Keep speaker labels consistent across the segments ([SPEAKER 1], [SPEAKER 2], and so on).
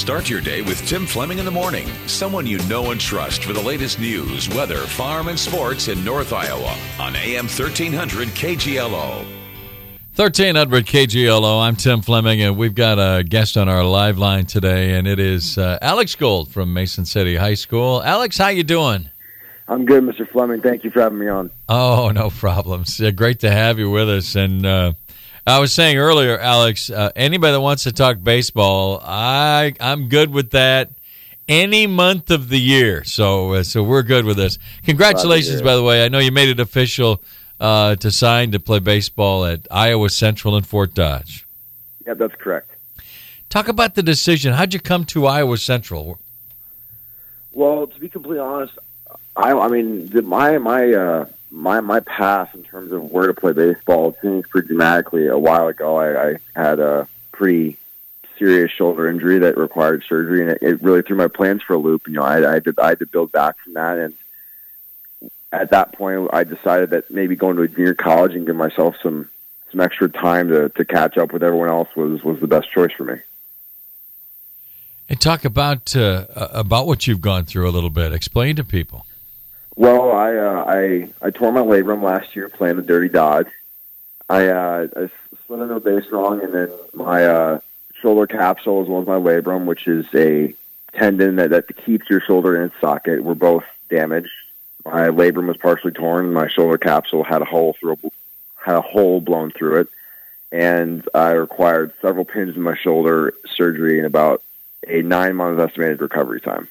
[SPEAKER 1] Start your day with Tim Fleming in the morning. Someone you know and trust for the latest news, weather, farm, and sports in North Iowa on AM 1300 KGLO.
[SPEAKER 2] 1300 KGLO. I'm Tim Fleming, and we've got a guest on our live line today, and it is Alex Gold from Mason City High School. Alex, how you doing?
[SPEAKER 3] I'm good, Mr. Fleming. Thank you for having me on.
[SPEAKER 2] Oh, no problems. Great to have you with us. And I was saying earlier, Alex, anybody that wants to talk baseball, I'm good with that any month of the year. So we're good with this. Congratulations, by the way. I know you made it official to sign to play baseball at Iowa Central in Fort Dodge.
[SPEAKER 3] Yeah, that's correct.
[SPEAKER 2] Talk about the decision. How'd you come to Iowa Central?
[SPEAKER 3] Well, to be completely honest, I mean, my path in terms of where to play baseball changed pretty dramatically. A while ago, I had a pretty serious shoulder injury that required surgery, and it really threw my plans for a loop. You know, I had to build back from that, and at that point, I decided that maybe going to a junior college and give myself some extra time to catch up with everyone else was the best choice for me.
[SPEAKER 2] And talk about what you've gone through a little bit. Explain to people.
[SPEAKER 3] Well, I tore my labrum last year playing the Dirty Dodge. I slid into a base wrong, and then my shoulder capsule as well as my labrum, which is a tendon that keeps your shoulder in its socket, were both damaged. My labrum was partially torn. My shoulder capsule had a hole blown through it, and I required several pins in my shoulder, surgery, and about a 9-month estimated recovery time.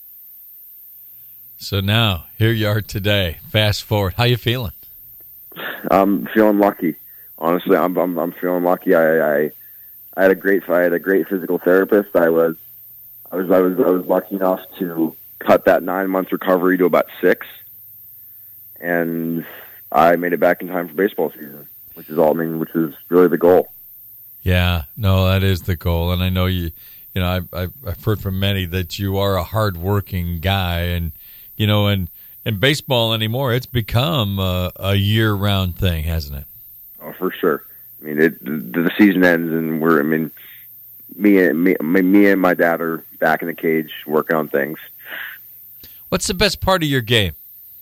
[SPEAKER 2] So now, here you are today. Fast forward. How you feeling?
[SPEAKER 3] I'm feeling lucky. Honestly, I'm feeling lucky. I had a great physical therapist. I was lucky enough to cut that 9-month recovery to about 6, and I made it back in time for baseball season, which is really the goal.
[SPEAKER 2] Yeah, no, that is the goal, and I know you know, I've heard from many that you are a hardworking guy, and you know, and baseball anymore, it's become a year-round thing, hasn't it?
[SPEAKER 3] Oh, for sure. I mean, the season ends, and me and my dad are back in the cage working on things.
[SPEAKER 2] What's the best part of your game?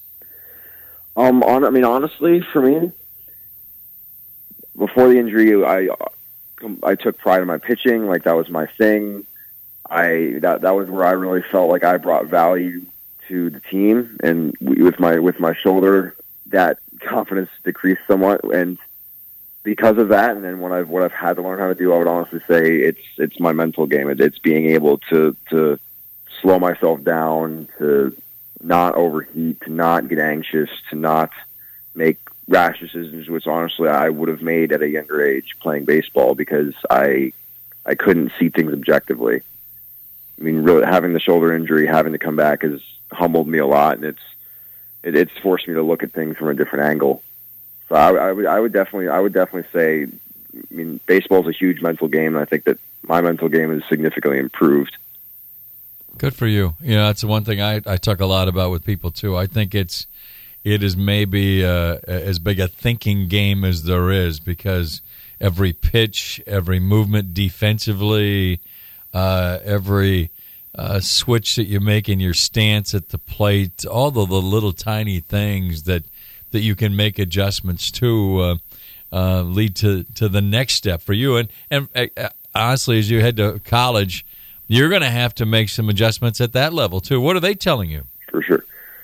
[SPEAKER 3] Honestly, for me, before the injury, I took pride in my pitching. Like, that was my thing. That was where I really felt like I brought value to the team, and with my shoulder, that confidence decreased somewhat. And because of that, and then what I've had to learn how to do, I would honestly say it's my mental game. It's being able to slow myself down, to not overheat, to not get anxious, to not make rash decisions, which honestly I would have made at a younger age playing baseball, because I couldn't see things objectively. I mean, really, having the shoulder injury, having to come back, has humbled me a lot, and it's forced me to look at things from a different angle. So I would definitely say, I mean, baseball is a huge mental game, and I think that my mental game is significantly improved.
[SPEAKER 2] Good for you. You know, that's the one thing I talk a lot about with people too. I think it is maybe as big a thinking game as there is, because every pitch, every movement defensively, every switch that you make in your stance at the plate, all the little tiny things that you can make adjustments to lead to the next step for you. And honestly, as you head to college, you're going to have to make some adjustments at that level too. What are they telling you?
[SPEAKER 3] For sure.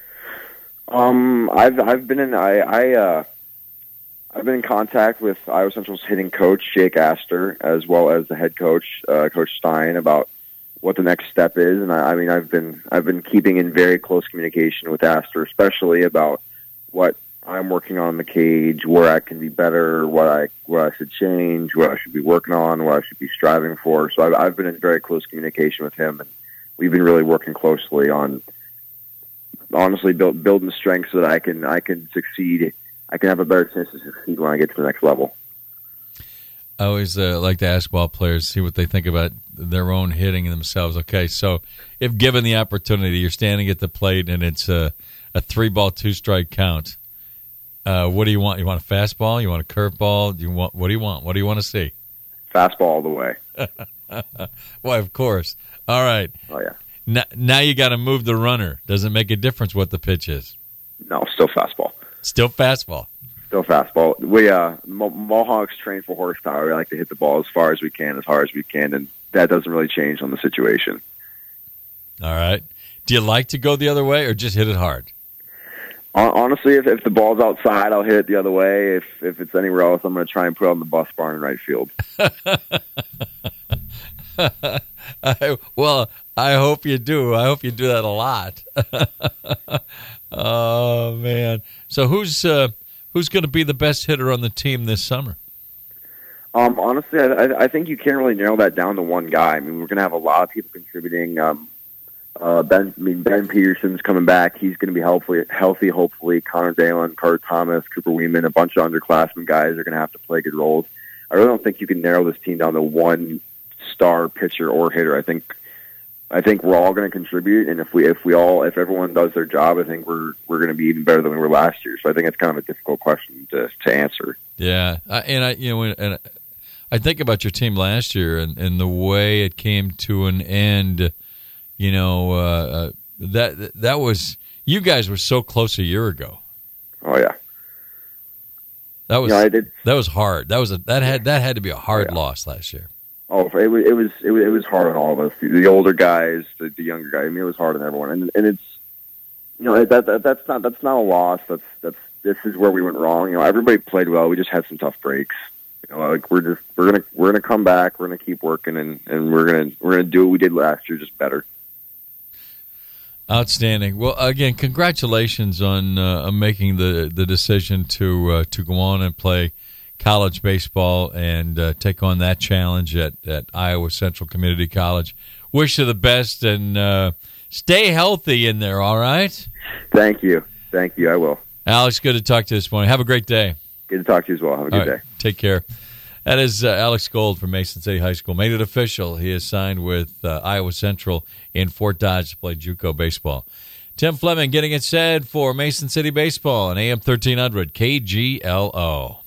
[SPEAKER 3] I've been in contact with Iowa Central's hitting coach, Jake Astor, as well as the head coach, Coach Stein, about what the next step is. And I've been keeping in very close communication with Astor, especially about what I'm working on in the cage, where I can be better, what I should change, what I should be working on, what I should be striving for. So I've been in very close communication with him, and we've been really working closely on, honestly, building strength so that I can succeed. I can have a better chance to succeed when I get to the next level.
[SPEAKER 2] I always like to ask ball players, see what they think about their own hitting themselves. Okay, so if given the opportunity, you're standing at the plate and it's a 3-ball, 2-strike count, what do you want? You want a fastball? You want a curveball? What do you want? What do you want to see?
[SPEAKER 3] Fastball all the way.
[SPEAKER 2] Well, of course. All right.
[SPEAKER 3] Oh, yeah.
[SPEAKER 2] Now you got to move the runner. Does it make a difference what the pitch is?
[SPEAKER 3] No, still fastball.
[SPEAKER 2] Still fastball.
[SPEAKER 3] Still fastball. We Mohawks train for horsepower. We like to hit the ball as far as we can, as hard as we can, and that doesn't really change on the situation.
[SPEAKER 2] All right. Do you like to go the other way or just hit it hard?
[SPEAKER 3] Honestly, if the ball's outside, I'll hit it the other way. If it's anywhere else, I'm going to try and put it on the bus barn in right field.
[SPEAKER 2] Well, I hope you do. I hope you do that a lot. Oh, man. So who's going to be the best hitter on the team this summer?
[SPEAKER 3] Honestly, I think you can't really narrow that down to one guy. I mean, we're going to have a lot of people contributing. Ben Peterson's coming back. He's going to be healthy, hopefully. Connor Dalen, Carter Thomas, Cooper Weeman, a bunch of underclassmen guys are going to have to play good roles. I really don't think you can narrow this team down to one star pitcher or hitter. I think we're all going to contribute, and if everyone does their job, I think we're going to be even better than we were last year. So I think it's kind of a difficult question to answer. Yeah,
[SPEAKER 2] and I think about your team last year and the way it came to an end. That was, you guys were so close a year ago.
[SPEAKER 3] Oh yeah,
[SPEAKER 2] that was hard. That had to be a hard loss last year.
[SPEAKER 3] Oh, it was hard on all of us. The older guys, the younger guys. I mean, it was hard on everyone, and it's that's not a loss. This is where we went wrong. Everybody played well. We just had some tough breaks. We're gonna come back. We're gonna keep working, and we're gonna do what we did last year, just better.
[SPEAKER 2] Outstanding. Well, again, congratulations on making the decision to go on and play college baseball and take on that challenge at Iowa Central Community College. Wish you the best and stay healthy in there, all right?
[SPEAKER 3] Thank you. I will.
[SPEAKER 2] Alex, good to talk to you this morning. Have a great day.
[SPEAKER 3] Good to talk to you as well. Have a good day.
[SPEAKER 2] Take care. That is Alex Gold from Mason City High School. Made it official. He is signed with Iowa Central in Fort Dodge to play JUCO baseball. Tim Fleming getting it said for Mason City Baseball on AM 1300 KGLO.